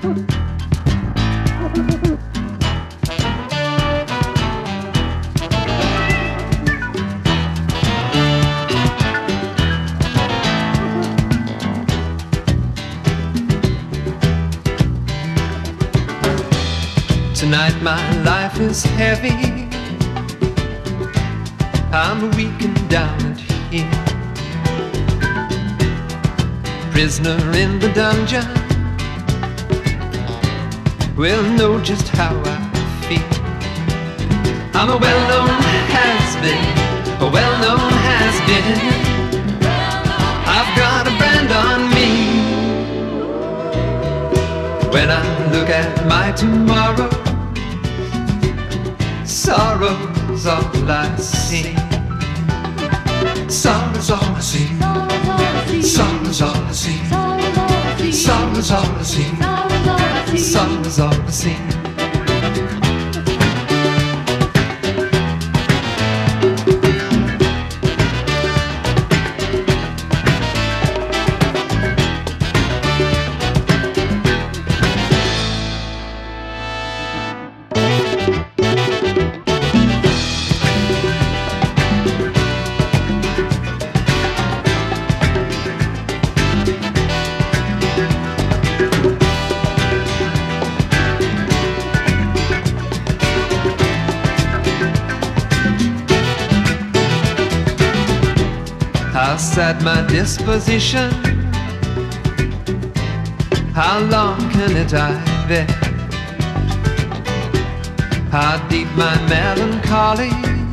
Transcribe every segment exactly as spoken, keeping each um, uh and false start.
Tonight my life is heavy, I'm weak and down at heel, prisoner in the dungeon, will know just how I feel. I'm a well-known has-been, a well-known has-been. I've got a brand on me. When I look at my tomorrow, sorrow's all I see. Sorrow's all I see. Sorrow's all I see. Sorrow's all I see. Sorrow's all I see. How sad my disposition, how long can it I bear? How deep my melancholy,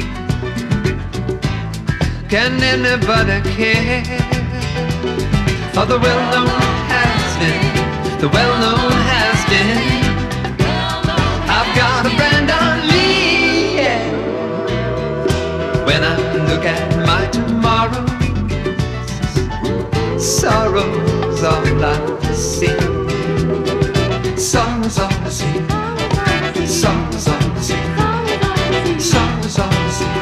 can anybody care? For the well-known has been, the well-known has been. I've got a brand on me, yeah. When I look at my tomorrow, sorrow's all I see. Sorrow's all I see. Sorrow's all I see. Sorrow's all I see.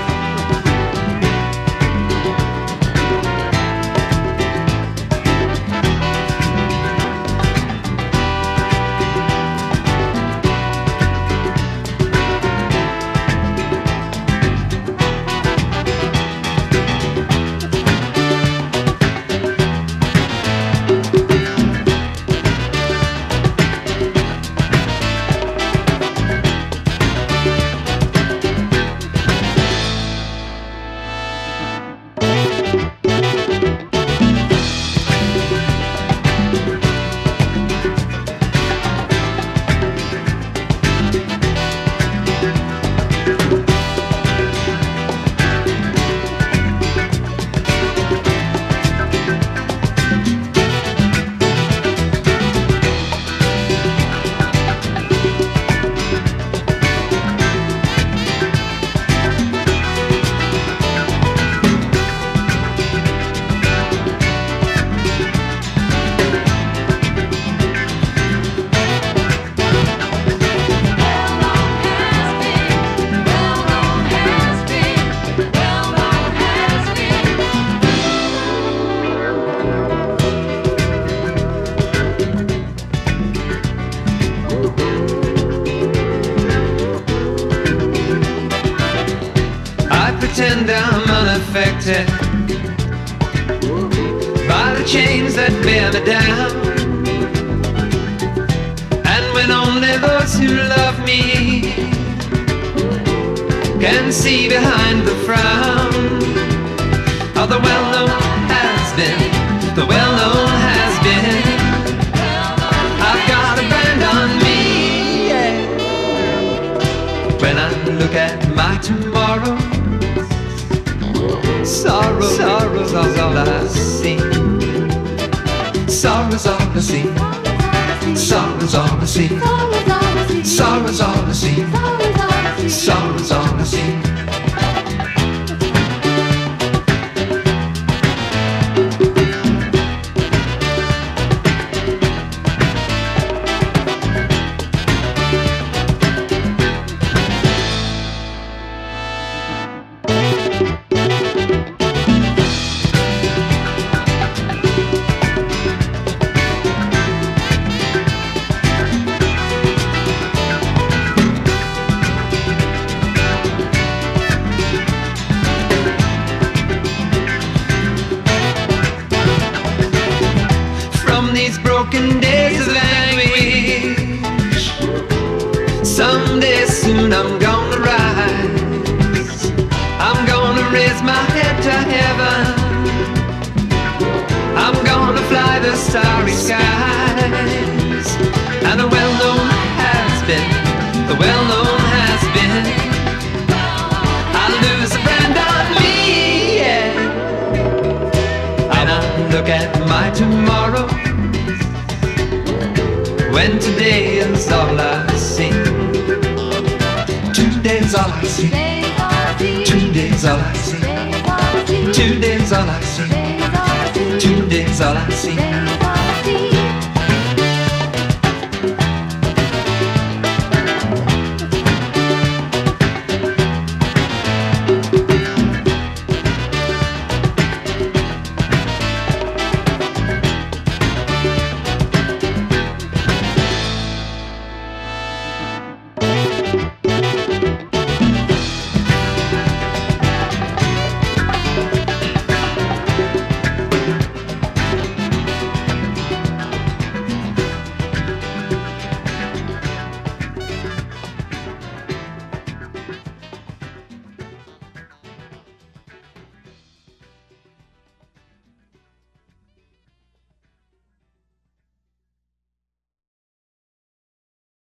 Pretend I'm unaffected by the chains that bear me down, and when only those who love me can see behind the frown of the well-known has been, the well-known has been. I've got a brand on me, yeah. When I look at my tomorrow, sorrow, sorrow's all I see. Sorrow's all I see. Sorrow's all I see. Sorrow's all I see. Sorrow's all I see. from these broken days of anguish. Someday soon I'm gonna rise. I'm gonna raise my head to heaven. I'm gonna fly the starry skies. And the well-known has been, the well-known has been, I'll lose a friend on me, yeah. And I look at my tomorrow, when today is all I see. Today's all I see. Today's all I see. Today's all I see. Today's all I see.